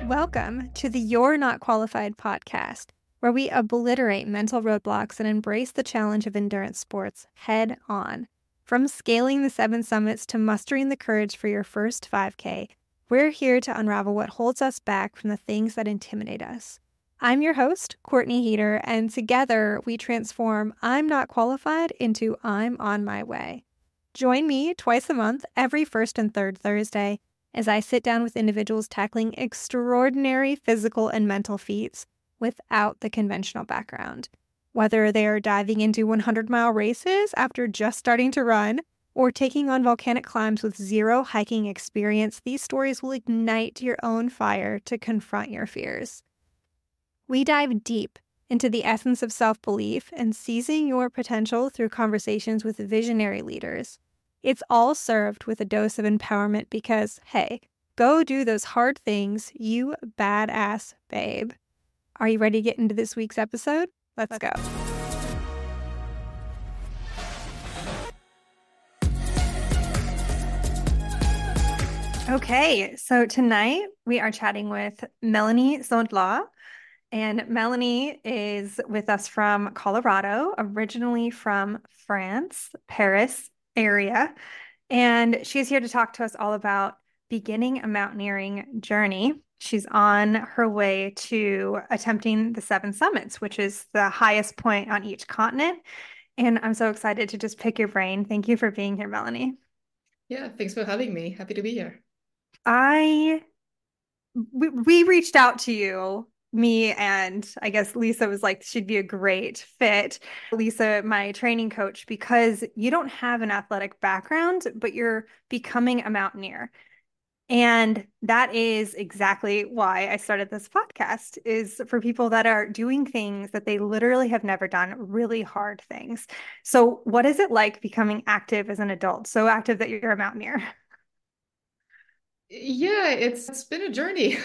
Welcome to the You're Not Qualified podcast, where we obliterate mental roadblocks and embrace the challenge of endurance sports head on. From scaling the 7 summits to mustering the courage for your first 5K, we're here to unravel what holds us back from the things that intimidate us. I'm your host, Courtney Heater, and together we transform I'm not qualified into I'm on my way. Join me twice a month, every first and third Thursday, as I sit down with individuals tackling extraordinary physical and mental feats without the conventional background. Whether they are diving into 100-mile races after just starting to run, or taking on volcanic climbs with zero hiking experience, these stories will ignite your own fire to confront your fears. We dive deep into the essence of self-belief and seizing your potential through conversations with visionary leaders. It's all served with a dose of empowerment because, hey, go do those hard things, you badass babe. Are you ready to get into this week's episode? Let's go. Okay, so tonight we are chatting with Melanie Zondla. And Melanie is with us from Colorado, originally from France, Paris area. And she's here to talk to us all about beginning a mountaineering journey. She's on her way to attempting the 7 summits, which is the highest point on each continent. And I'm so excited to just pick your brain. Thank you for being here, Melanie. Yeah, thanks for having me. Happy to be here. We reached out to you, me and I guess Lisa was like, she'd be a great fit. Lisa, my training coach, because you don't have an athletic background, but you're becoming a mountaineer. And that is exactly why I started this podcast, is for people that are doing things that they literally have never done, really hard things. So what is it like becoming active as an adult? So active that you're a mountaineer. Yeah, it's been a journey.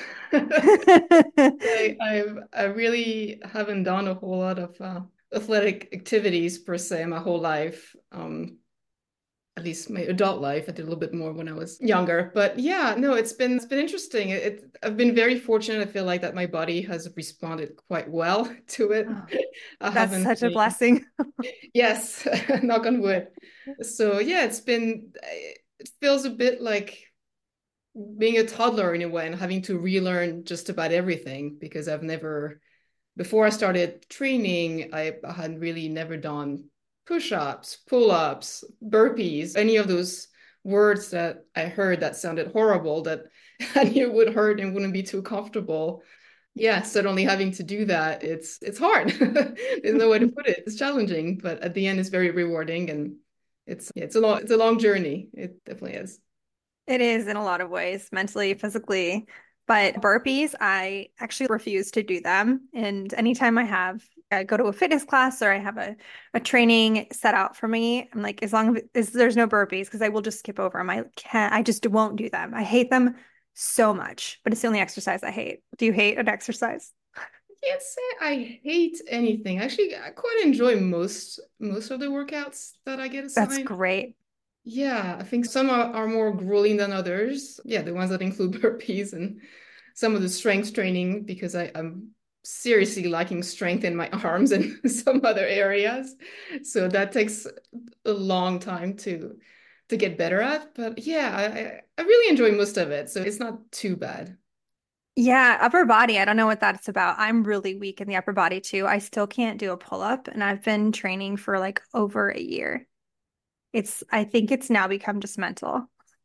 I really haven't done a whole lot of athletic activities per se my whole life. At least my adult life. I did a little bit more when I was younger. But yeah, no, it's been interesting. I've been very fortunate. I feel like that my body has responded quite well to it. Oh, I that's haven't such a really, blessing. yes, knock on wood. So yeah, it feels a bit like being a toddler in a way and having to relearn just about everything because before I started training, I had really never done push-ups, pull-ups, burpees, any of those words that I heard that sounded horrible that I knew would hurt and wouldn't be too comfortable. Yeah, suddenly having to do that, it's hard. There's no way to put it. It's challenging, but at the end it's very rewarding and it's a long journey. It definitely is. It is in a lot of ways, mentally, physically. But burpees, I actually refuse to do them. And anytime I go to a fitness class or I have a training set out for me, I'm like, as long as there's no burpees, because I will just skip over them. I just won't do them. I hate them so much, but it's the only exercise I hate. Do you hate an exercise? Can't say I hate anything. Actually, I quite enjoy most of the workouts that I get That's assigned. great. Yeah, I think some are more grueling than others. Yeah, the ones that include burpees and some of the strength training because I'm seriously lacking strength in my arms and some other areas. So that takes a long time to get better at. But yeah, I really enjoy most of it. So it's not too bad. Yeah, upper body. I don't know what that's about. I'm really weak in the upper body too. I still can't do a pull-up, and I've been training for like over a year. I think it's now become just mental.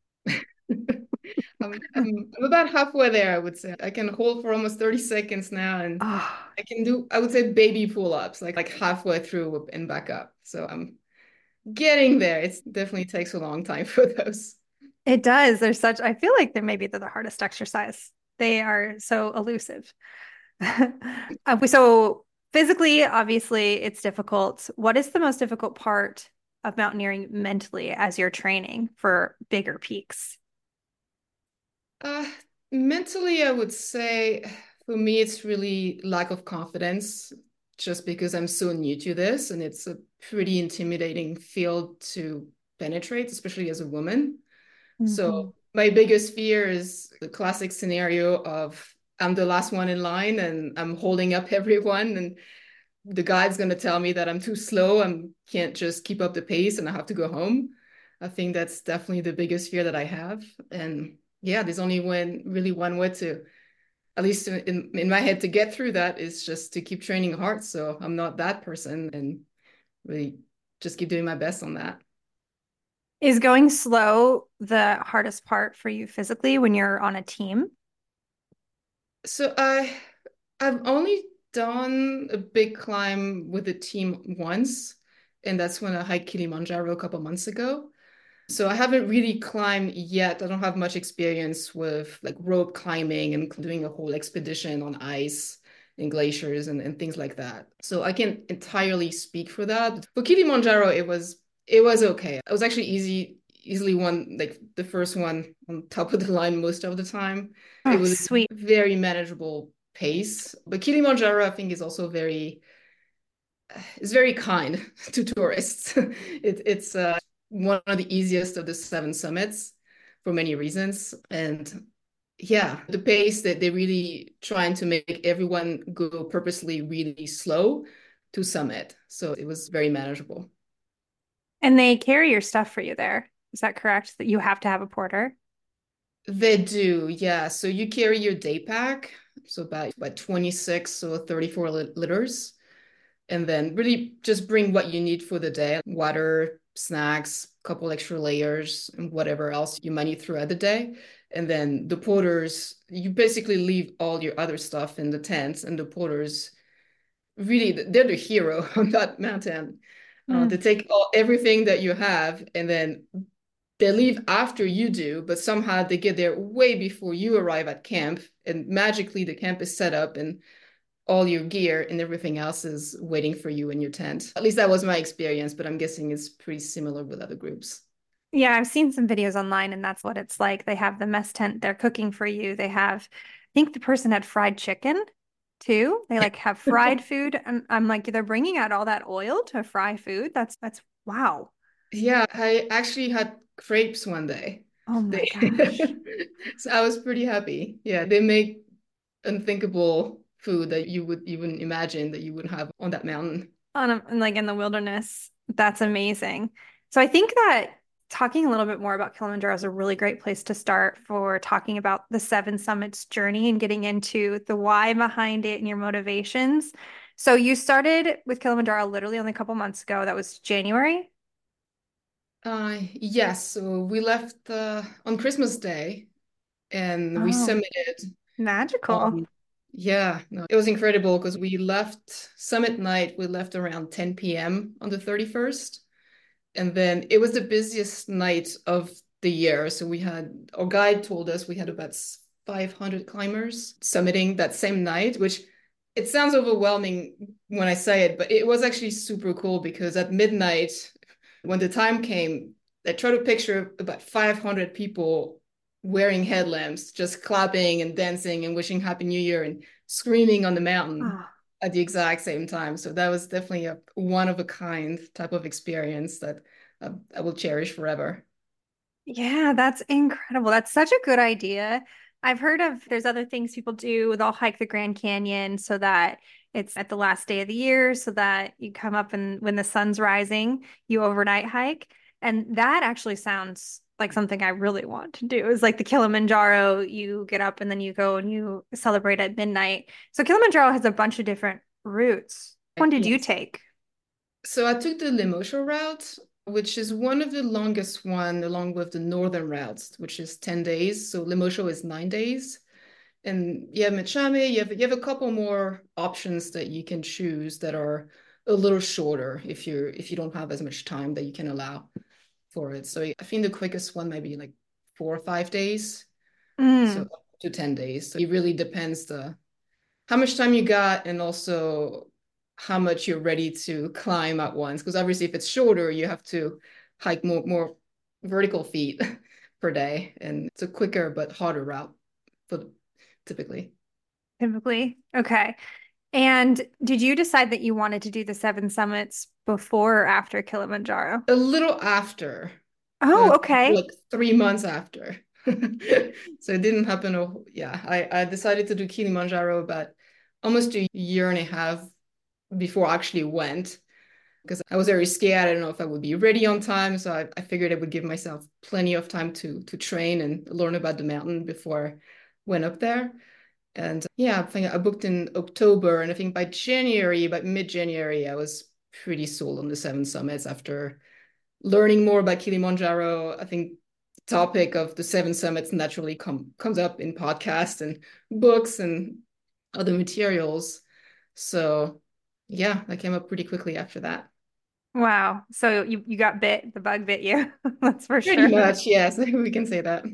I'm about halfway there, I would say. I can hold for almost 30 seconds now, and Oh, I can do, I would say, baby pull-ups, like halfway through and back up. So I'm getting there. It definitely takes a long time for those. it does. I feel like they're the hardest exercise. They are so elusive. So physically, obviously, it's difficult. What is the most difficult part of mountaineering mentally as you're training for bigger peaks? Uh, Mentally, I would say for me, it's really lack of confidence, just because I'm so new to this, and it's a pretty intimidating field to penetrate, especially as a woman. Mhm. So my biggest fear is the classic scenario of I'm the last one in line and I'm holding up everyone, and the guide's going to tell me that I'm too slow. I can't just keep up the pace and I have to go home. I think that's definitely the biggest fear that I have. And yeah, there's only really one way to, at least in my head, to get through that is just to keep training hard. So I'm not that person and really just keep doing my best on that. Is going slow the hardest part for you physically when you're on a team? So I've only done a big climb with a team once, and that's when I hiked Kilimanjaro a couple months ago. So I haven't really climbed yet. I don't have much experience with like rope climbing and doing a whole expedition on ice and glaciers and things like that. So I can't entirely speak for that. For Kilimanjaro, it was okay. It was actually easily one, like the first one on top of the line most of the time. It Oh, was sweet. very manageable pace. But Kilimanjaro, I think, is also very kind to tourists. It's one of the easiest of the seven summits for many reasons. And yeah, the pace that they're really trying to make everyone go purposely really slow to summit. So it was very manageable. And they carry your stuff for you there. Is that correct? That you have to have a porter? They do, yeah. So you carry your day pack, so about 26 or 34 liters. And then really just bring what you need for the day: water, snacks, couple extra layers, and whatever else you might need throughout the day. And then the porters, you basically leave all your other stuff in the tents, and the porters really, they're the hero on that mountain. They Mm. take everything that you have, and then they leave after you do, but somehow they get there way before you arrive at camp, and magically the camp is set up and all your gear and everything else is waiting for you in your tent. At least that was my experience, but I'm guessing it's pretty similar with other groups. Yeah, I've seen some videos online and that's what it's like. They have the mess tent, they're cooking for you. They have, I think the person had fried chicken too. They like have fried food. And I'm like, they're bringing out all that oil to fry food. That's wow. Yeah, I actually had crepes one day. Oh my They gosh. so I was pretty happy. Yeah, they make unthinkable food that you would even imagine that you would have on that mountain. Like in the wilderness. That's amazing. So I think that talking a little bit more about Kilimanjaro is a really great place to start for talking about the Seven Summits journey and getting into the why behind it and your motivations. So you started with Kilimanjaro literally only a couple months ago. That was January. Yes, so we left on Christmas Day and we Oh, summited magical. on, yeah, no, it was incredible because we left summit night, we left around 10 p.m. on the 31st. And then it was the busiest night of the year. So our guide told us we had about 500 climbers summiting that same night, which it sounds overwhelming when I say it, but it was actually super cool because at midnight, when the time came, I tried to picture about 500 people wearing headlamps, just clapping and dancing and wishing Happy New Year and screaming on the mountain Oh, at the exact same time. So that was definitely a one of a kind type of experience that I will cherish forever. yeah, that's incredible. That's such a good idea. I've heard of there's other things people do. They'll hike the Grand Canyon so that it's at the last day of the year, so that you come up and when the sun's rising, you overnight hike. And that actually sounds like something I really want to do. Is like the Kilimanjaro, you get up and then you go and you celebrate at midnight. So Kilimanjaro has a bunch of different routes. Which one did you Yes. take? So I took the Lemosho route, which is one of the longest one, along with the northern routes, which is 10 days. So Lemosho is 9 days. And you have Michami, you have a couple more options that you can choose that are a little shorter if you don't have as much time that you can allow for it. So I think the quickest one might be like 4 or 5 days. So Mm. up to 10 days. So it really depends the how much time you got and also how much you're ready to climb at once. Because obviously if it's shorter, you have to hike more vertical feet per day. And it's a quicker but harder route for typically. Typically. Okay. And did you decide that you wanted to do the seven summits before or after Kilimanjaro? A little after, Oh, okay. like 3 months after. So it didn't happen. Yeah, I decided to do Kilimanjaro about almost a year and a half before I actually went because I was very scared. I don't know if I would be ready on time. So I figured I would give myself plenty of time to train and learn about the mountain before I went up there. And yeah, I think I booked in October, and I think by January, by mid-January, I was pretty sold on the seven summits after learning more about Kilimanjaro. I think the topic of the seven summits naturally comes up in podcasts and books and other materials. So yeah, that came up pretty quickly after that. Wow. So you got bit, the bug bit you. That's for Pretty sure. much, yes, we can say that.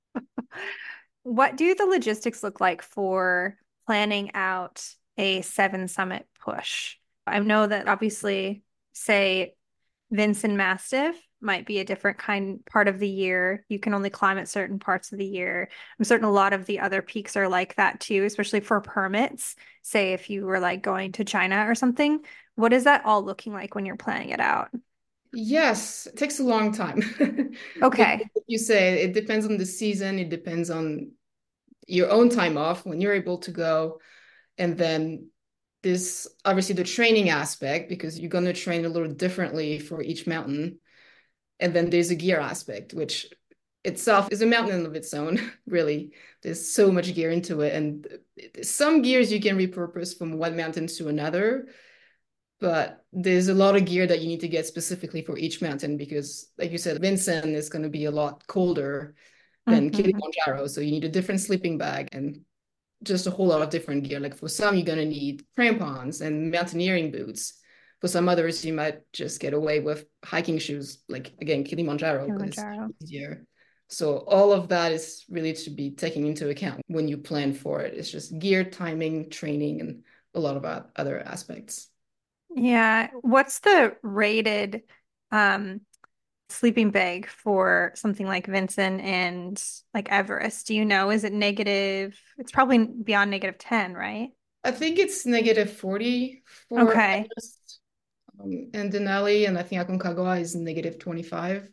What do the logistics look like for planning out a seven summit push? I know that obviously, say, Vinson Mastiff might be a different kind part of the year. You can only climb at certain parts of the year. I'm certain a lot of the other peaks are like that too, especially for permits. Say if you were like going to China or something. What is that all looking like when you're planning it out? Yes, it takes a long time because Okay. like you say it depends on the season, it depends on your own time off when you're able to go. And then this obviously the training aspect because you're going to train a little differently for each mountain. And then there's a gear aspect, which itself is a mountain of its own, really. There's so much gear into it. And some gears you can repurpose from one mountain to another, but there's a lot of gear that you need to get specifically for each mountain because, like you said, Vinson is going to be a lot colder than Hmm. Kilimanjaro. So you need a different sleeping bag and just a whole lot of different gear. Like for some, you're going to need crampons and mountaineering boots. For some others, you might just get away with hiking shoes, like again, Kilimanjaro, because it's Kilimanjaro. easier. So all of that is really to be taken into account when you plan for it. It's just gear, timing, training, and a lot of other aspects. Yeah. What's the rated um sleeping bag for something like Vincent and like Everest? Do you know? Is it negative? It's probably beyond -10, right? I think it's -40 for Okay. Everest and Denali, and I think Aconcagua is -25,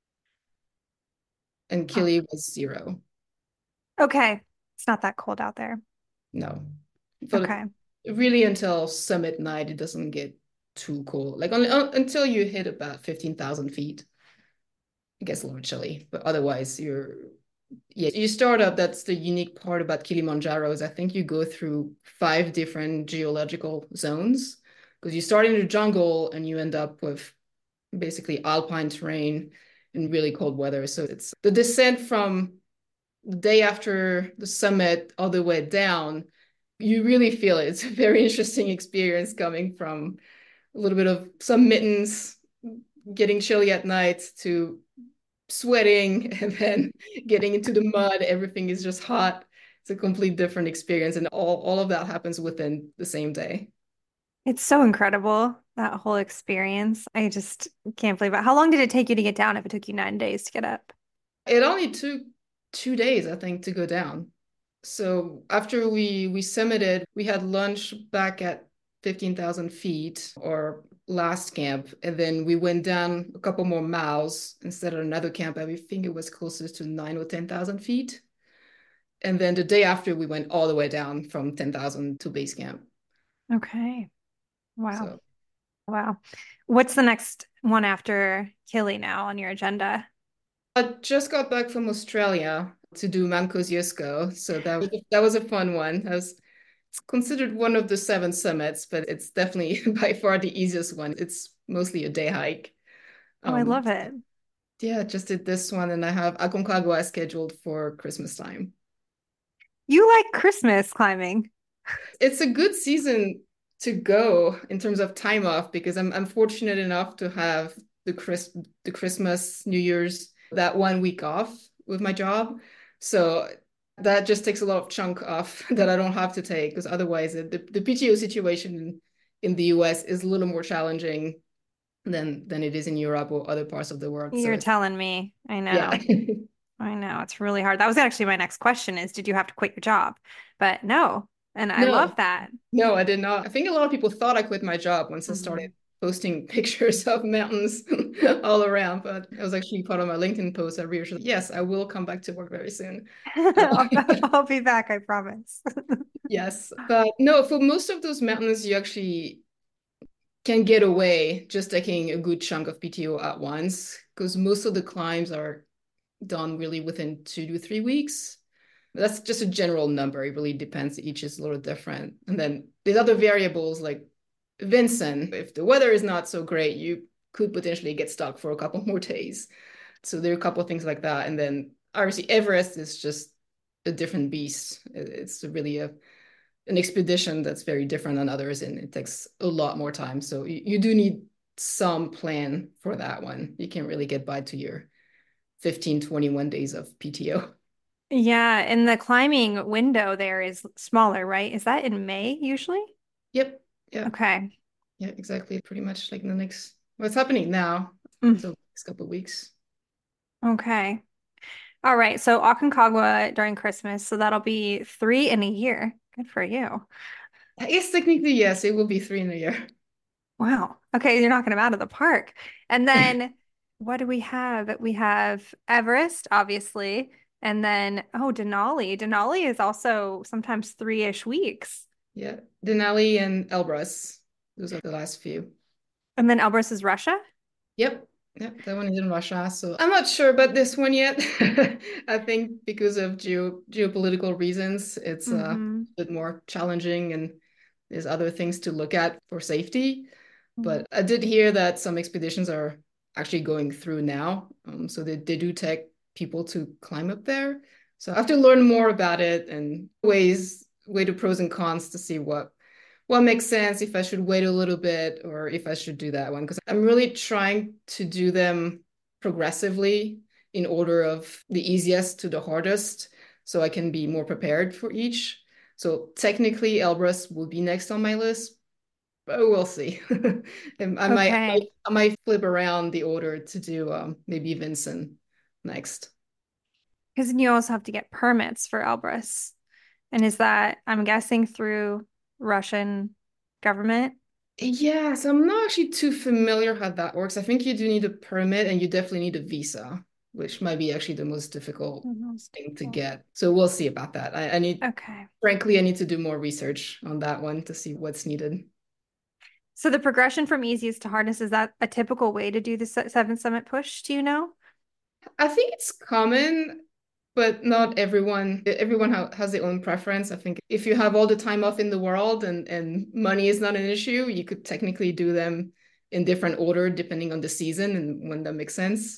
and Oh, Kili was 0. okay. It's not that cold out there. No. But Okay. really until summit night, it doesn't get too cold. Like until you hit about 15,000 feet, it gets a little chilly. But otherwise, yeah, you start up. That's the unique part about Kilimanjaro is I think you go through 5 different geological zones because you start in the jungle and you end up with basically alpine terrain in really cold weather. So it's the descent from the day after the summit all the way down, you really feel it. It's a very interesting experience coming from a little bit of some mittens, getting chilly at night to sweating and then getting into the mud. Everything is just hot. It's a complete different experience. And all of that happens within the same day. It's so incredible, that whole experience. I just can't believe it. How long did it take you to get down if it took you 9 days to get up? It only took 2 days, I think, to go down. So after we summited, we had lunch back at 15,000 feet, or last camp, and then we went down a couple more miles instead of another camp. I think it was closest to 9 or 10,000 feet. And then the day after, we went all the way down from 10,000 to base camp. Okay. Wow. So Wow. What's the next one after Kili now on your agenda? I just got back from Australia to do Mount Kosciuszko. So that was a fun one. It's considered one of the seven summits, but it's definitely by far the easiest one. It's mostly a day hike. Oh, I Um, love it. yeah, just did this one, and I have Aconcagua scheduled for Christmas time. You like Christmas climbing. It's a good season to go in terms of time off because I'm fortunate enough to have the Christmas, New Year's, that 1 week off with my job. So that just takes a lot of chunk off that I don't have to take because otherwise the PTO situation in the US is a little more challenging than it is in Europe or other parts of the world. So You're it's telling me. I yeah. know. I know. It's really hard. That was actually my next question is, did you have to quit your job? But no. And I love No, that. no, I did not. I think a lot of people thought I quit my job once I Hmm. started posting pictures of mountains all around, but it was actually part of my LinkedIn post. I reassured, yes, I will come back to work very soon. I'll, I'll be back, I promise. Yes, but no, for most of those mountains, you actually can get away just taking a good chunk of PTO at once because most of the climbs are done really within 2 to 3 weeks. That's just a general number. It really depends. Each is a little different. And then there's other variables like Vinson. If the weather is not so great, you could potentially get stuck for a couple more days. So there are a couple of things like that. And then obviously Everest is just a different beast. It's really an expedition that's very different than others, and it takes a lot more time. So you do need some plan for that one. You can't really get by to your 15, 21 days of PTO. Yeah, and the climbing window there is smaller, right? Is that in May usually? Yep. Yeah. Okay. Yeah, exactly. Pretty much like in the next, what's happening now. Mm, So next couple of weeks. okay. All right. So Aconcagua during Christmas. So that'll be 3 in a year. Good for you. I guess technically, yes, it will be 3 in a year. Wow. Okay, you're knocking them out of the park. And then what do we have? We have Everest, obviously. And then, oh, Denali. Denali is also sometimes 3-ish weeks. Yeah. Denali and Elbrus. Those are the last few. And then Elbrus is Russia. Yep. Yep, that one is in Russia. So I'm not sure about this one yet. I think because of geopolitical reasons, it's a Mm-hmm. bit more challenging and there's other things to look at for safety. But I did hear that some expeditions are actually going through now. So they do take people to climb up there. So I have to learn more about it and weigh the pros and cons to see what makes sense, if I should wait a little bit or if I should do that one. Because I'm really trying to do them progressively in order of the easiest to the hardest so I can be more prepared for each. So technically, Elbrus will be next on my list, but we'll see. And Okay. I might flip around the order to do maybe Vincent next. Because you also have to get permits for Elbrus. And is that, I'm guessing, through Russian government? Yes, I'm not actually too familiar how that works. I think you do need a permit and you definitely need a visa, which might be actually the most difficult Most thing to difficult. get. So we'll see about that. I need, Okay. frankly, I need to do more research on that one to see what's needed. So the progression from easiest to hardest, is that a typical way to do the Seven Summit push? Do you know? I think it's common, but not everyone. Everyone has their own preference. I think if you have all the time off in the world and money is not an issue, you could technically do them in different order depending on the season and when that makes sense.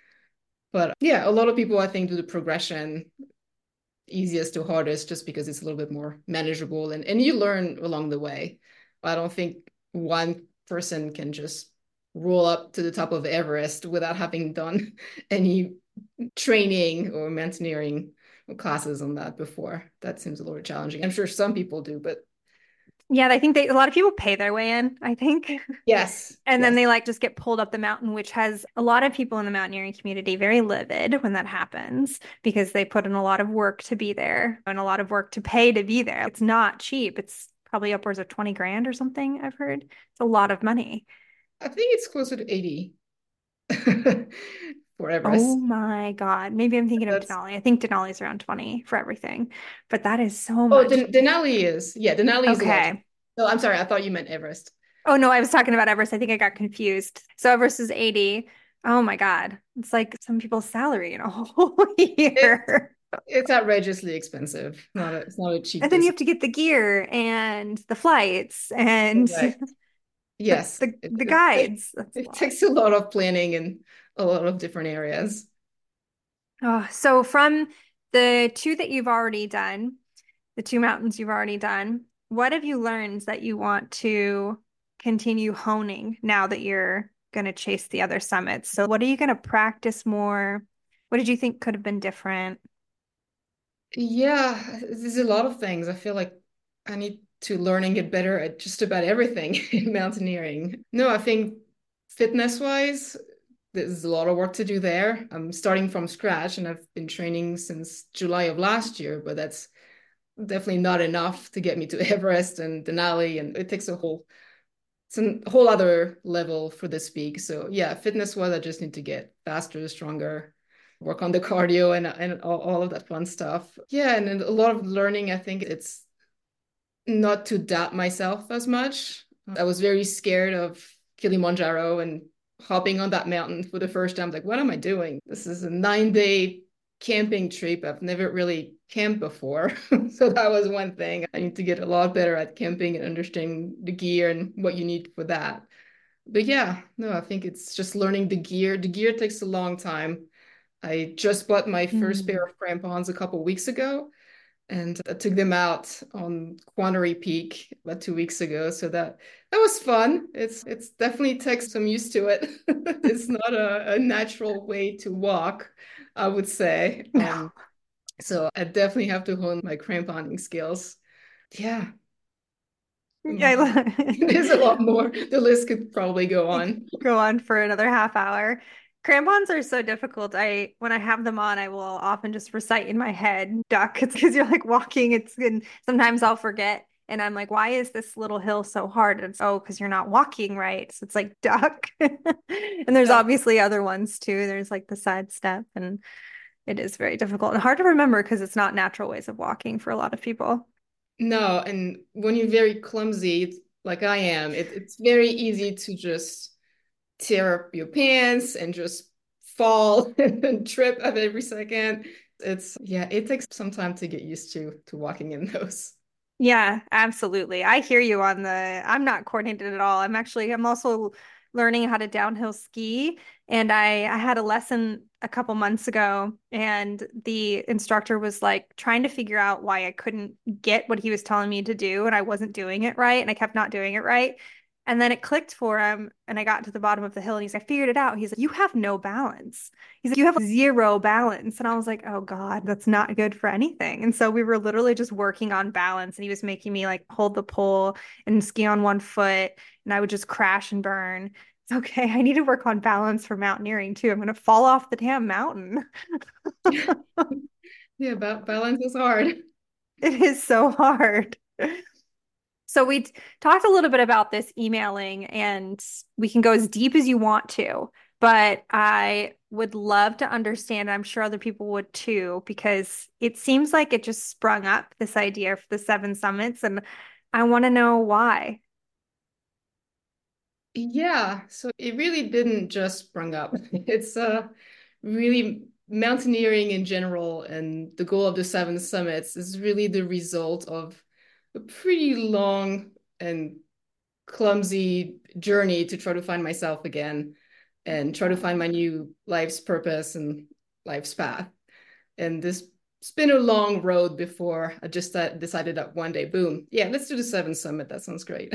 But yeah, a lot of people I think do the progression easiest to hardest just because it's a little bit more manageable and you learn along the way. I don't think one person can just roll up to the top of Everest without having done any training or mountaineering classes on that before. That seems a little challenging. I'm sure some people do, but Yeah, I think a lot of people pay their way in, I think. yes, And then yes. they like just get pulled up the mountain, which has a lot of people in the mountaineering community very livid when that happens because they put in a lot of work to be there and a lot of work to pay to be there. It's not cheap. It's probably upwards of 20 grand or something, I've heard. It's a lot of money. I think it's closer to 80 for Oh Everest. my God. Maybe I'm thinking of That's Denali. I think Denali's around 20 for everything, but that is so oh, much. Denali is. Yeah, Denali is a lot. Okay. No, I'm sorry. I thought you meant Everest. Oh no, I was talking about Everest. I think I got confused. So Everest is 80. Oh my God. It's like some people's salary in a whole It, year. it's outrageously expensive. It's not a cheap And then you distance. have to get the gear and the flights and Right. Yes. the guides. That's a It lot. takes a lot of planning in a lot of different areas. Oh, so from the two that you've already done, the two mountains you've already done, what have you learned that you want to continue honing now that you're going to chase the other summits? So what are you going to practice more? What did you think could have been different? Yeah, there's a lot of things. I feel like I need to learn and get better at just about everything in mountaineering. No, I think fitness wise, there's a lot of work to do there. I'm starting from scratch and I've been training since July of last year, but that's definitely not enough to get me to Everest and Denali. And it takes a whole it's a whole other level for this peak. So yeah, fitness wise, I just need to get faster, stronger, work on the cardio and all of that fun stuff. Yeah, and then a lot of learning. I think it's not to doubt myself as much. I was very scared of Kilimanjaro and hopping on that mountain for the first time. Like, what am I doing? This is a 9 day camping trip. I've never really camped before. So that was one thing. I need to get a lot better at camping and understanding the gear and what you need for that. But yeah, no, I think it's just learning the gear. The gear takes a long time. I just bought my first pair Mm. of crampons a couple of weeks ago, and I took them out on Quannery Peak about 2 weeks ago. So that was fun. It's definitely takes some used to it. It's not a natural way to walk, I would say. So I definitely have to hone my cramponing skills. Yeah, Yeah, there's a lot more. The list could probably go you could on. go on for another half hour. Crampons are so difficult. When I have them on, I will often just recite in my head duck. It's because you're like walking. And sometimes I'll forget. And I'm like, why is this little hill so hard? And it's, oh, because you're not walking right. So it's like duck. And there's Yeah. obviously other ones too. There's like the side step, and it is very difficult and hard to remember because it's not natural ways of walking for a lot of people. No, and when you're very clumsy, like I am, it's very easy to just tear up your pants and just fall and trip at every second. Yeah, it takes some time to get used to walking in those. Yeah, absolutely. I hear you on I'm not coordinated at all. I'm also learning how to downhill ski. And I had a lesson a couple months ago, and the instructor was like trying to figure out why I couldn't get what he was telling me to do, and I wasn't doing it right, and I kept not doing it right. And then it clicked for him, and I got to the bottom of the hill, and he's like, I figured it out. He's like, you have no balance. He's like, you have zero balance. And I was like, oh God, that's not good for anything. And so we were literally just working on balance. And he was making me like hold the pole and ski on one foot. And I would just crash and burn. It's okay. I need to work on balance for mountaineering too. I'm going to fall off the damn mountain. Yeah, balance is hard. It is so hard. So we talked a little bit about this emailing, and we can go as deep as you want to, but I would love to understand, I'm sure other people would too, because it seems like it just sprung up, this idea for the seven summits, and I want to know why. Yeah, so it really didn't just sprung up. It's really mountaineering in general, and the goal of the seven summits is really the result of a pretty long and clumsy journey to try to find myself again and try to find my new life's purpose and life's path. And this it's been a long road before I just decided that one day, boom, yeah, let's do the seven summit. That sounds great.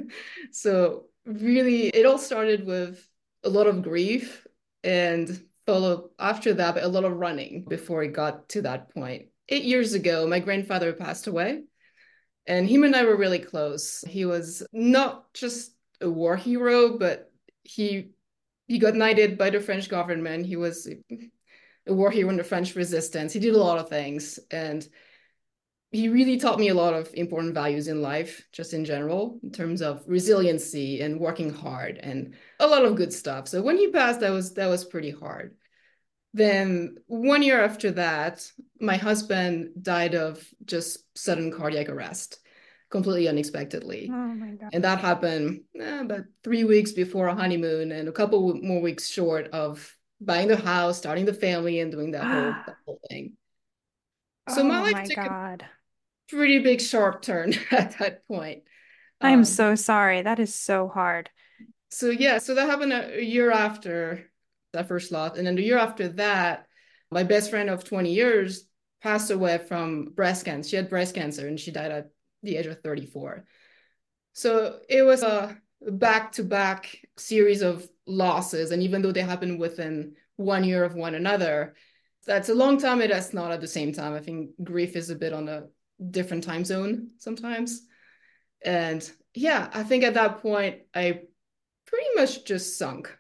So really, it all started with a lot of grief and followed after that, but a lot of running before it got to that point. 8 years ago, my grandfather passed away, and him and I were really close. He was not just a war hero, but he he got knighted by the French government. He was a war hero in the French resistance. He did a lot of things, and he really taught me a lot of important values in life, just in general, in terms of resiliency and working hard and a lot of good stuff. So when he passed, that was pretty hard. Then 1 year after that, my husband died of just sudden cardiac arrest, completely unexpectedly. Oh my God. And that happened about 3 weeks before our honeymoon and a couple more weeks short of buying the house, starting the family, and doing that whole thing. So my Oh life my took a God. pretty big sharp turn at that point. I'm Um, so sorry. That is so hard. so yeah, so that happened a year after that first loss. And then the year after that, my best friend of 20 years passed away from breast cancer. She had breast cancer and she died at the age of 34. So it was a back-to-back series of losses. And even though they happened within 1 year of one another, that's a long time. That's not at the same time. I think grief is a bit on a different time zone sometimes. And yeah, I think at that point, I pretty much just sunk.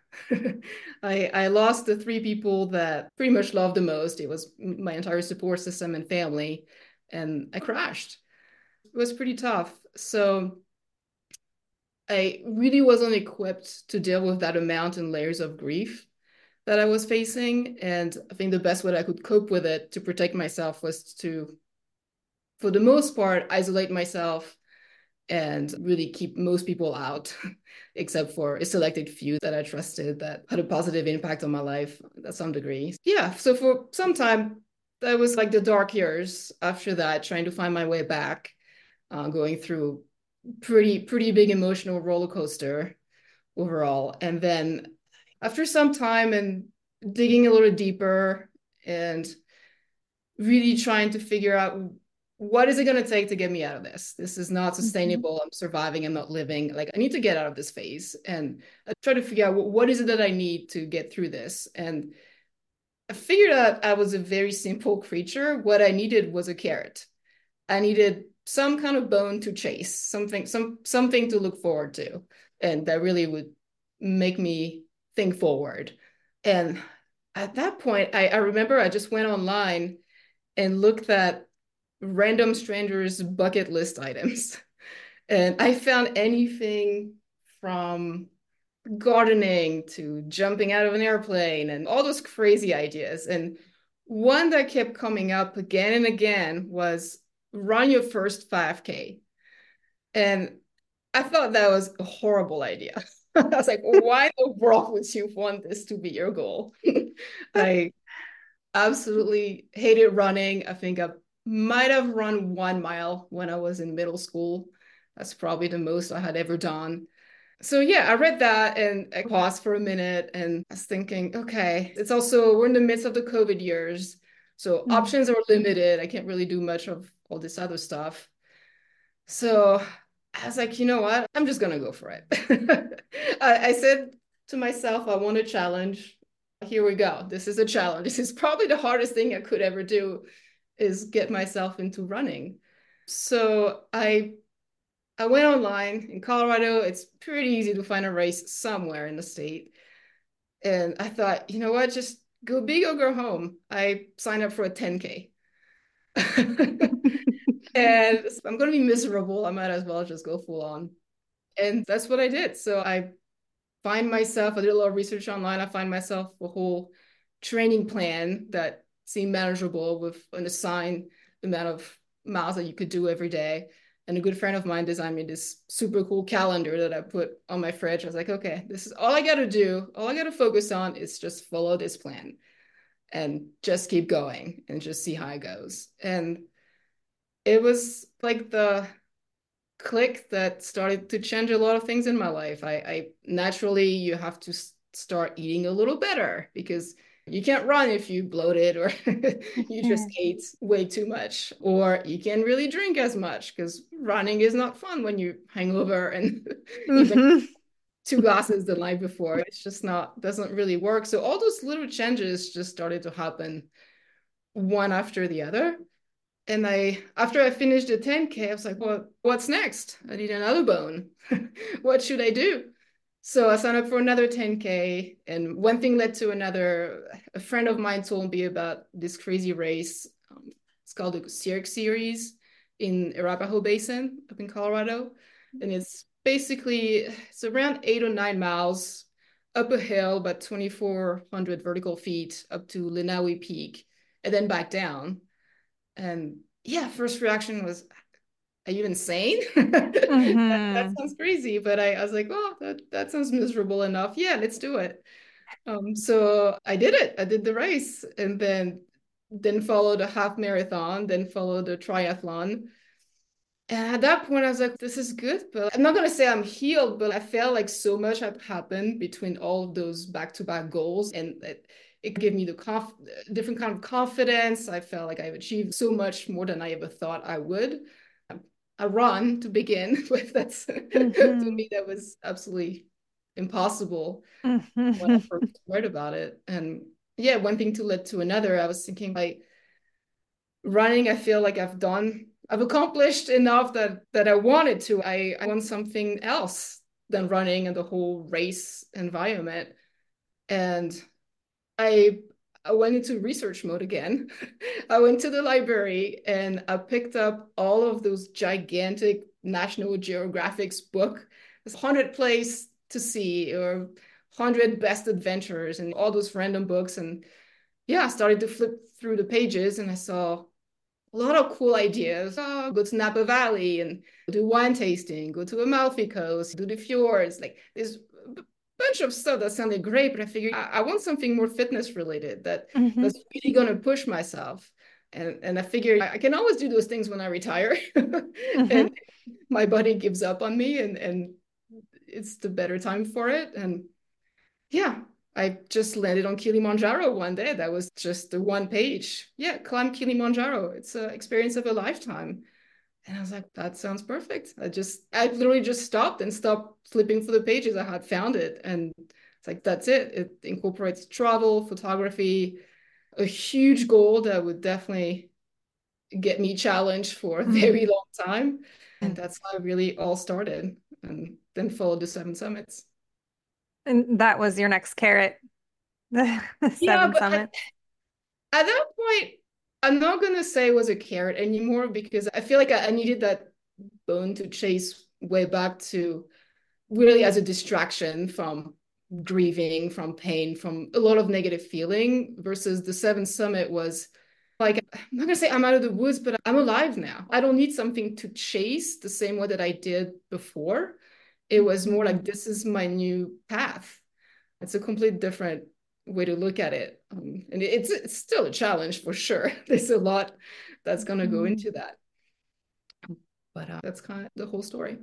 I lost the three people that pretty much loved the most. It was my entire support system and family, and I crashed. It was pretty tough. So I really wasn't equipped to deal with that amount and layers of grief that I was facing. And I think the best way I could cope with it to protect myself was to, for the most part, isolate myself and really keep most people out, except for a selected few that I trusted that had a positive impact on my life at some degree. Yeah, so for some time, that was like the dark years after that, trying to find my way back, going through pretty big emotional roller coaster overall. And then after some time and digging a little deeper and really trying to figure out what is it going to take to get me out of this? This is not sustainable. I'm surviving. I'm not living. Like, I need to get out of this phase. And I try to figure out what is it that I need to get through this. And I figured out I was a very simple creature. What I needed was a carrot. I needed some kind of bone to chase, something to look forward to. And that really would make me think forward. And at that point, I remember I just went online and looked at random strangers' bucket list items. And I found anything from gardening to jumping out of an airplane and all those crazy ideas. And one that kept coming up again and again was run your first 5K. And I thought that was a horrible idea. I was like, why in the world would you want this to be your goal? I absolutely hated running. I think I might have run 1 mile when I was in middle school. That's probably the most I had ever done. So yeah, I read that and I paused for a minute and I was thinking, okay, it's also, we're in the midst of the COVID years. So options are limited. I can't really do much of all this other stuff. So I was like, you know what? I'm just gonna go for it. I said to myself, I want a challenge. Here we go. This is a challenge. This is probably the hardest thing I could ever do is get myself into running. So I went online in Colorado. It's pretty easy to find a race somewhere in the state. And I thought, you know what? Just go big or go home. I signed up for a 10K. And I'm going to be miserable. I might as well just go full on. And that's what I did. So I I did a lot of research online. I find myself a whole training plan that seemed manageable with an assigned amount of miles that you could do every day. And a good friend of mine designed me this super cool calendar that I put on my fridge. I was like, okay, this is all I got to do. All I got to focus on is just follow this plan and just keep going and just see how it goes. And it was like the click that started to change a lot of things in my life. I naturally, you have to start eating a little better because you can't run if you bloated or you just ate way too much, or you can't really drink as much because running is not fun when you hangover and even 2 glasses the night before. It's just not, doesn't really work. So all those little changes just started to happen one after the other. And after I finished the 10K, I was like, well, what's next? I need another bone. What should I do? So I signed up for another 10K, and one thing led to another. A friend of mine told me about this crazy race. It's called the Cirque Series in Arapahoe Basin up in Colorado. And it's around 8 or 9 miles up a hill, about 2,400 vertical feet up to Lenawi Peak, and then back down. And yeah, first reaction was, are you insane? That sounds crazy. But I was like, oh, that sounds miserable enough. Yeah, let's do it. So I did it. I did the race and then followed a half marathon, then followed a triathlon. And at that point, I was like, this is good, but I'm not going to say I'm healed, but I felt like so much had happened between all of those back-to-back goals. And it gave me the different kind of confidence. I felt like I've achieved so much more than I ever thought I would. I run to begin with. That's to me, that was absolutely impossible when I first heard about it. And yeah, one thing to led to another. I was thinking like running, I feel like I've accomplished enough that I wanted to. I want something else than running and the whole race environment. And I went into research mode again. I went to the library and I picked up all of those gigantic National Geographic's book There's 100 place to see or 100 best adventures and all those random books. And yeah, I started to flip through the pages and I saw a lot of cool ideas. Oh, go to Napa Valley and do wine tasting, go to Amalfi Coast, do the fjords. Like there's a bunch of stuff that sounded great, but I figured I want something more fitness related Hmm. that's really going to push myself. And I figured I can always do those things when I retire. And Hmm. my body gives up on me and it's the better time for it. And yeah, I just landed on Kilimanjaro one day. That was just the one page. Yeah, climb Kilimanjaro. It's an experience of a lifetime. And I was like, that sounds perfect. I literally just stopped and stopped flipping through the pages. I had found it. And it's like, that's it. It incorporates travel, photography, a huge goal that would definitely get me challenged for a very long time. And that's how it really all started. And then followed the seven summits. And that was your next carrot, the Yeah, seven but summits. at that point, I'm not gonna say it was a carrot anymore because I feel like I needed that bone to chase way back to really as a distraction from grieving, from pain, from a lot of negative feeling versus the Seventh Summit was like, I'm not gonna say I'm out of the woods, but I'm alive now. I don't need something to chase the same way that I did before. It was more Mhm. like, this is my new path. It's a complete different way to look at it. And it's still a challenge for sure. There's a lot that's going to go Mhm. into that. But that's kind of the whole story.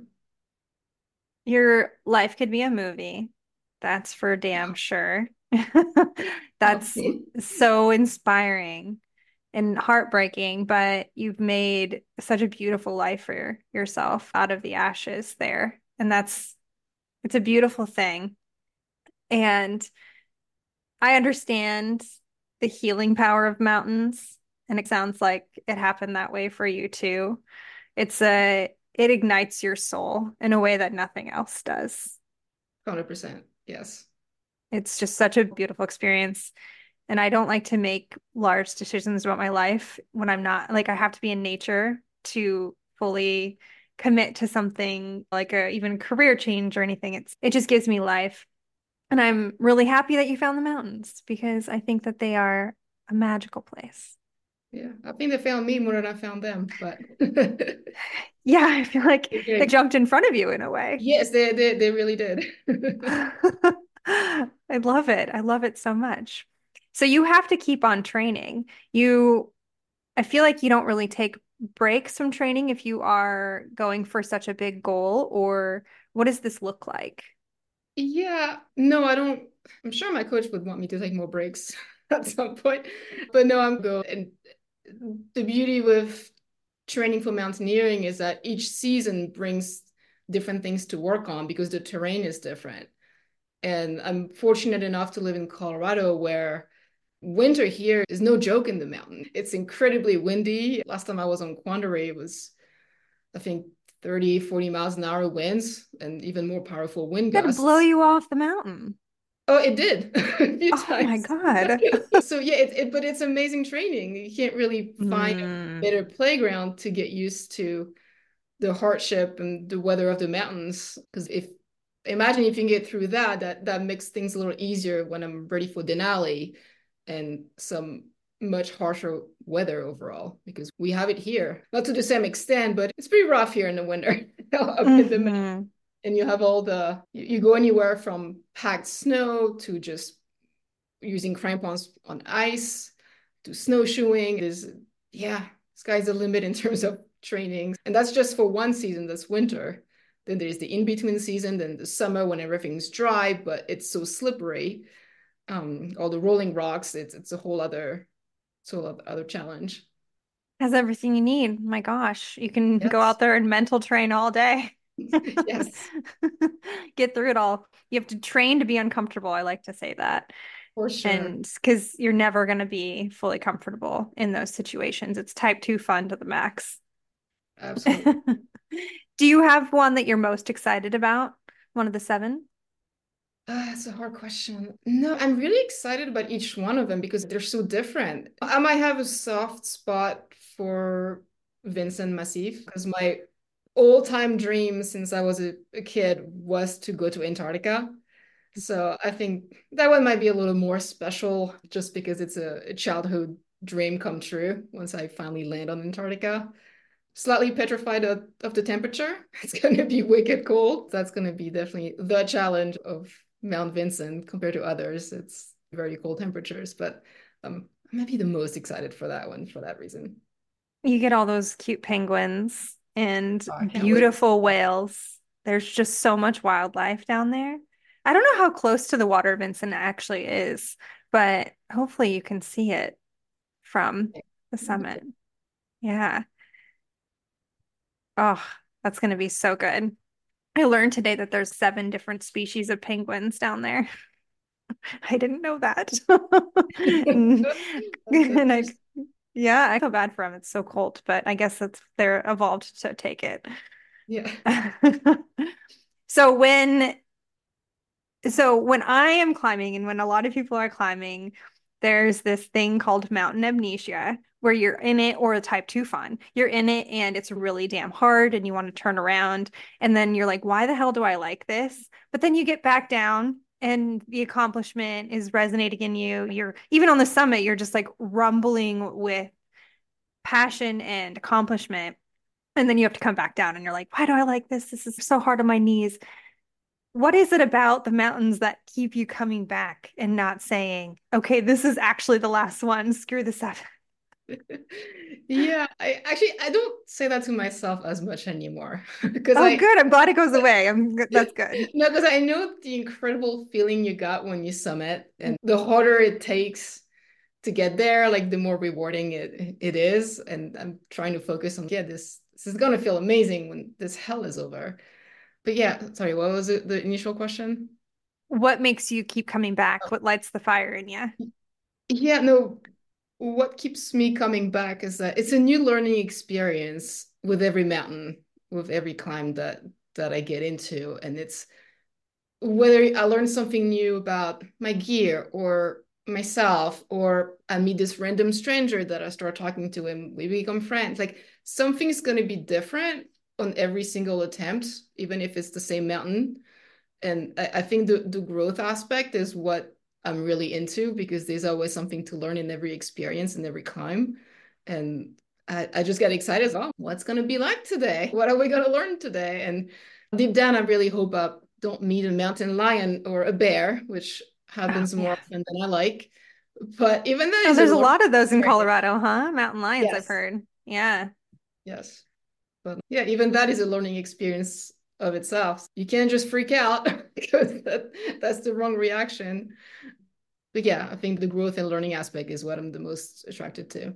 Your life could be a movie. That's for damn sure. That's Okay. so inspiring and heartbreaking, but you've made such a beautiful life for yourself out of the ashes there. And it's a beautiful thing. And I understand the healing power of mountains, and it sounds like it happened that way for you too. It ignites your soul in a way that nothing else does. 100%. Yes. It's just such a beautiful experience. And I don't like to make large decisions about my life when I'm not like I have to be in nature to fully commit to something like a even career change or anything. It just gives me life. And I'm really happy that you found the mountains because I think that they are a magical place. Yeah. I think they found me more than I found them, but Yeah, I feel like they okay. jumped in front of you in a way. Yes, they really did. I love it. I love it so much. So you have to keep on training. I feel like you don't really take breaks from training if you are going for such a big goal, or what does this look like? Yeah, no, I don't. I'm sure my coach would want me to take more breaks at some point, but no, I'm good. And the beauty with training for mountaineering is that each season brings different things to work on because the terrain is different. And I'm fortunate enough to live in Colorado where winter here is no joke in the mountain. It's incredibly windy. Last time I was on Quandary, it was, I think, 30, 40 miles an hour winds and even more powerful wind That'd blow gusts. you off the mountain. Oh, it did a few Oh my times. God. So yeah, but it's amazing training. You can't really find a Mm. better playground to get used to the hardship and the weather of the mountains. Because if imagine if you can get through that, that makes things a little easier when I'm ready for Denali and some much harsher weather overall. Because we have it here, not to the same extent, but it's pretty rough here in the winter up in the mountains. Hmm. And you have all you go anywhere from packed snow to just using crampons on ice to snowshoeing. Yeah, sky's the limit in terms of training. And that's just for one season, that's winter. Then there's the in-between season, then the summer when everything's dry, but it's so slippery. All the rolling rocks, it's a whole other challenge. Has everything you need. My gosh, you can go out Yes. there and mental train all day. Yes, Get through it all. You have to train to be uncomfortable. I like to say that. for sure. And because you're never going to be fully comfortable in those situations. It's type 2 fun to the max. Absolutely. Do you have one that you're most excited about? One of the seven? That's a hard question. No, I'm really excited about each one of them because they're so different. I might have a soft spot for Vincent Massif because my all-time dream since I was a kid was to go to Antarctica. So I think that one might be a little more special just because it's a childhood dream come true once I finally land on Antarctica. Slightly petrified of the temperature. It's going to be wicked cold. That's going to be definitely the challenge of Mount Vincent compared to others. It's very cold temperatures, but I might be the most excited for that one for that reason. You get all those cute penguins and Oh, I can't wait. beautiful whales. There's just so much wildlife down there. I don't know how close to the water Vincent actually is, but hopefully you can see it from the summit. Yeah. Oh, that's going to be so good. I learned today that there's 7 different species of penguins down there. I didn't know that. And That's I, interesting. yeah, I feel bad for them. It's so cold, but I guess it's they're evolved to take it. Yeah. So when I am climbing and when a lot of people are climbing, there's this thing called mountain amnesia where you're in it or a type 2 fun. You're in it and it's really damn hard and you want to turn around and then you're like, why the hell do I like this? But then you get back down and the accomplishment is resonating in you. You're even on the summit, you're just like rumbling with passion and accomplishment. And then you have to come back down and you're like, why do I like this? This is so hard on my knees. What is it about the mountains that keep you coming back and not saying, okay, this is actually the last one, screw this up? Yeah, I don't say that to myself as much anymore because Oh, I good. I'm glad it goes away. That's good. no, because I know the incredible feeling you got when you summit and the harder it takes to get there, like the more rewarding it is. And I'm trying to focus on, yeah, this is gonna feel amazing when this hell is over. But yeah, sorry, what was it, the initial question? What makes you keep coming back? What lights the fire in you? Yeah, no, what keeps me coming back is that it's a new learning experience with every mountain, with every climb that I get into. And it's whether I learn something new about my gear or myself, or I meet this random stranger that I start talking to and we become friends. Like something's gonna be different on every single attempt, even if it's the same mountain. And I think the growth aspect is what I'm really into because there's always something to learn in every experience and every climb. And I just get excited. Oh, what's going to be like today? What are we going to learn today? And deep down, I really hope I don't meet a mountain lion or a bear, which Oh, happens more man. often than I like. But even that Oh, is a there's a learning lot of those in experience. Colorado, huh? Mountain lions, I've Yes, heard. Yeah. yes. But yeah, even that is a learning experience of itself. You can't just freak out because that's the wrong reaction. But yeah, I think the growth and learning aspect is what I'm the most attracted to.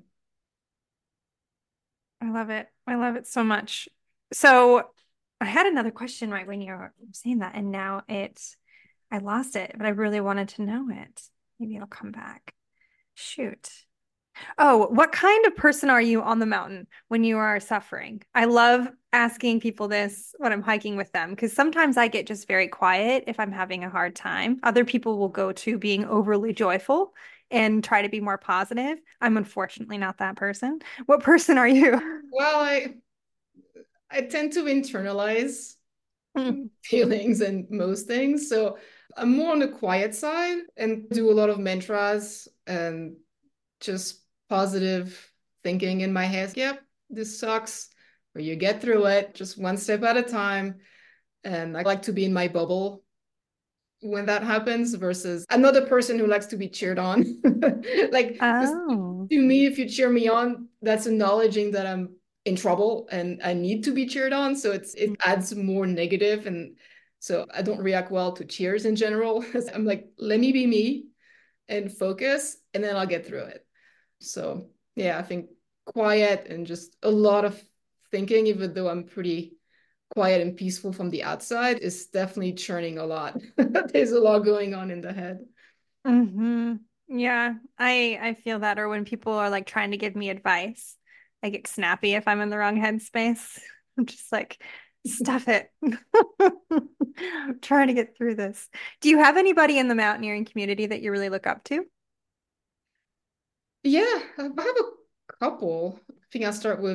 I love it. I love it so much. So I had another question right when you were saying that, and now I lost it, but I really wanted to know it. Maybe it'll come back. Shoot. Oh, what kind of person are you on the mountain when you are suffering? I love asking people this when I'm hiking with them because sometimes I get just very quiet if I'm having a hard time. Other people will go to being overly joyful and try to be more positive. I'm unfortunately not that person. What person are you? Well, I tend to internalize Hmm. feelings and most things. So I'm more on the quiet side and do a lot of mantras and just positive thinking in my head. Yep, this sucks, or you get through it just one step at a time. And I like to be in my bubble when that happens versus another person who likes to be cheered on. Like, 'cause Oh. to me, if you cheer me on, that's acknowledging that I'm in trouble and I need to be cheered on. So it adds more negative, and so I don't react well to cheers in general. I'm like, let me be me and focus, and then I'll get through it. So yeah, I think quiet and just a lot of thinking, even though I'm pretty quiet and peaceful from the outside, is definitely churning a lot. There's a lot going on in the head. Hmm. Yeah, I feel that. Or when people are like trying to give me advice, I get snappy if I'm in the wrong headspace. I'm just like, stuff it. I'm trying to get through this. Do you have anybody in the mountaineering community that you really look up to? Yeah, I have a couple. I think I'll start with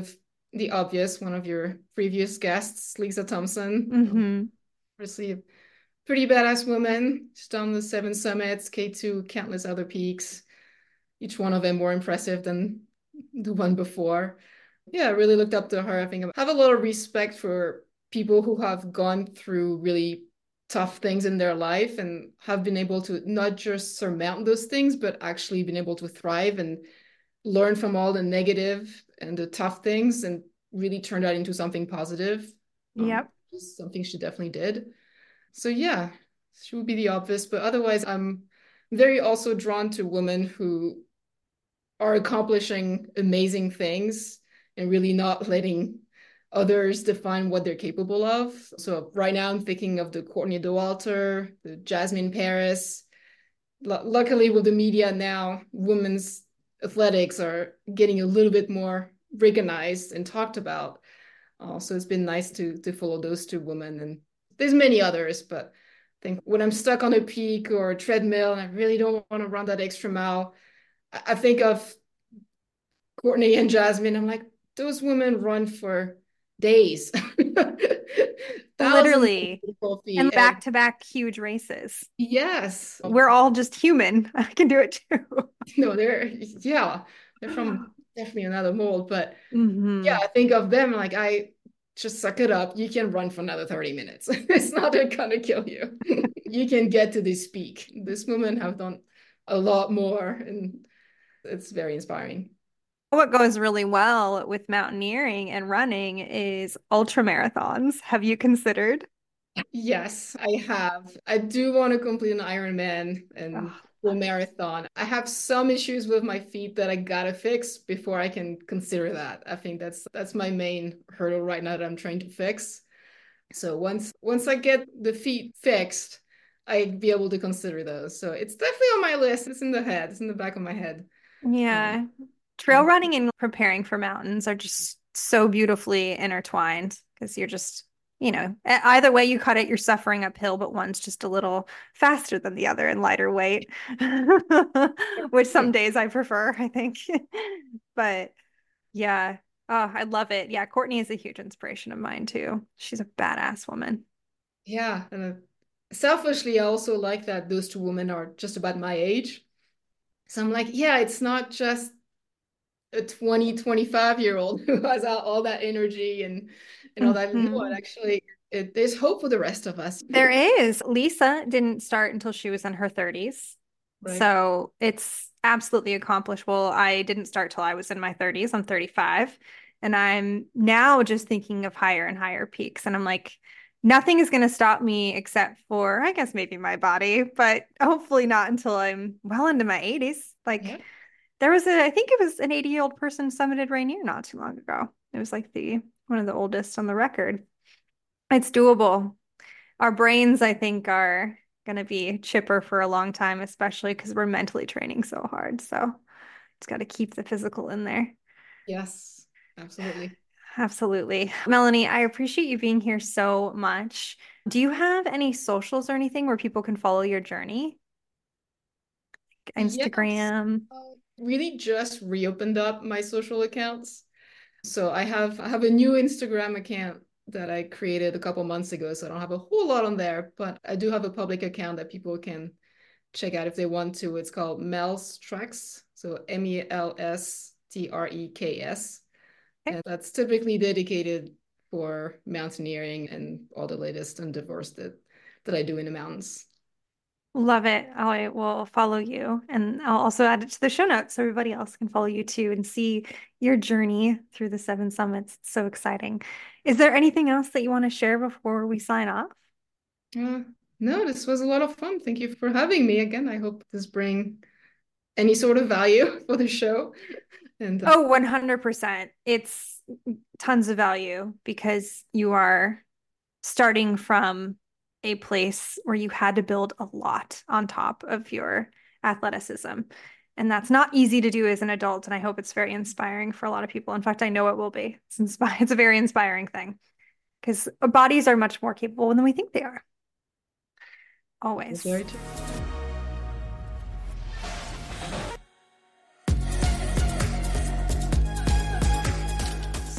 the obvious, one of your previous guests, Lisa Thompson. Mm-hmm. Obviously, a pretty badass woman. She's done the seven summits, K2, countless other peaks, each one of them more impressive than the one before. Yeah, I really looked up to her. I think I have a lot of respect for people who have gone through really tough things in their life and have been able to not just surmount those things, but actually been able to thrive and learn from all the negative and the tough things and really turn that into something positive. Yep. Is something she definitely did. So yeah, she would be the obvious, but otherwise I'm very also drawn to women who are accomplishing amazing things and really not letting others define what they're capable of. So right now I'm thinking of the Courtney Dauwalter, the Jasmine Paris. Luckily with the media now, women's athletics are getting a little bit more recognized and talked about. So it's been nice to follow those two women. And there's many others, but I think when I'm stuck on a peak or a treadmill and I really don't want to run that extra mile, I think of Courtney and Jasmine. I'm like, those women run for days, thousands of Literally. people And feet. And back-to-back huge races. yes, We're all just human. I can do it too. no, they're from definitely another mold. But yeah, Mm-hmm. I think of them like I just suck it up. You can run for another 30 minutes. It's not gonna kill you. You can get to this peak. This women have done a lot more, and it's very inspiring. What goes really well with mountaineering and running is ultra marathons. Have you considered? Yes, I have. I do want to complete an Ironman and Oh, full marathon. I have some issues with my feet that I gotta fix before I can consider that. I think that's my main hurdle right now that I'm trying to fix. So once I get the feet fixed, I'd be able to consider those. So it's definitely on my list. It's in the head. It's in the back of my head. Um, yeah. Trail yeah. running and preparing for mountains are just so beautifully intertwined because you're just, either way you cut it, you're suffering uphill, but one's just a little faster than the other and lighter weight, which some days I prefer, I think. But yeah, oh, I love it. Yeah, Courtney is a huge inspiration of mine too. She's a badass woman. Yeah, and selfishly, I also like that those two women are just about my age. So I'm like, yeah, it's not just a 20, 25-year-old who has all that energy and all that. No, Mhm. there's hope for the rest of us. There is. Lisa didn't start until she was in her 30s. Right. So it's absolutely accomplishable. I didn't start till I was in my 30s. I'm 35. And I'm now just thinking of higher and higher peaks. And I'm like, nothing is going to stop me except for, I guess, maybe my body, but hopefully not until I'm well into my 80s. Like, Yeah. I think it was an 80-year-old person summited Rainier not too long ago. It was like one of the oldest on the record. It's doable. Our brains, I think, are going to be chipper for a long time, especially because we're mentally training so hard. So it's got to keep the physical in there. Yes, absolutely. Absolutely. Melanie, I appreciate you being here so much. Do you have any socials or anything where people can follow your journey? Yes. Instagram? Really just reopened up my social accounts. So I have a new Instagram account that I created a couple months ago. So I don't have a whole lot on there, but I do have a public account that people can check out if they want to. It's called Mel's Treks. So MELSTREKS. And that's typically dedicated for mountaineering and all the latest endeavors that I do in the mountains. Love it. I will follow you. And I'll also add it to the show notes so everybody else can follow you too and see your journey through the seven summits. It's so exciting. Is there anything else that you want to share before we sign off? Uh, no, this was a lot of fun. Thank you for having me again. I hope this bring any sort of value for the show. And Oh, 100%. It's tons of value because you are starting from a place where you had to build a lot on top of your athleticism. And that's not easy to do as an adult. And I hope it's very inspiring for a lot of people. In fact, I know it will be. It's a very inspiring thing because bodies are much more capable than we think they are. it's Always. very true.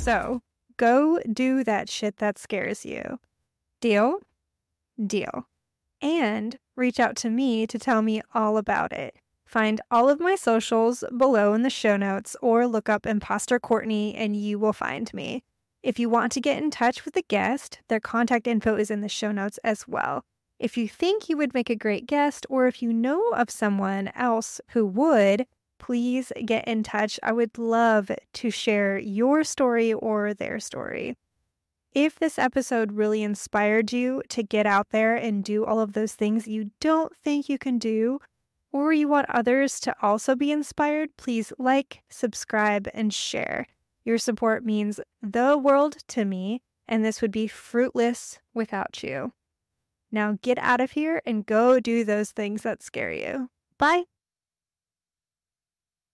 So go do that shit that scares you. Deal? Deal. And reach out to me to tell me all about it. Find all of my socials below in the show notes or look up Imposter Courtney and you will find me. If you want to get in touch with the guest, their contact info is in the show notes as well. If you think you would make a great guest or if you know of someone else who would, please get in touch. I would love to share your story or their story. If this episode really inspired you to get out there and do all of those things you don't think you can do, or you want others to also be inspired, please like, subscribe, and share. Your support means the world to me, and this would be fruitless without you. Now get out of here and go do those things that scare you. Bye.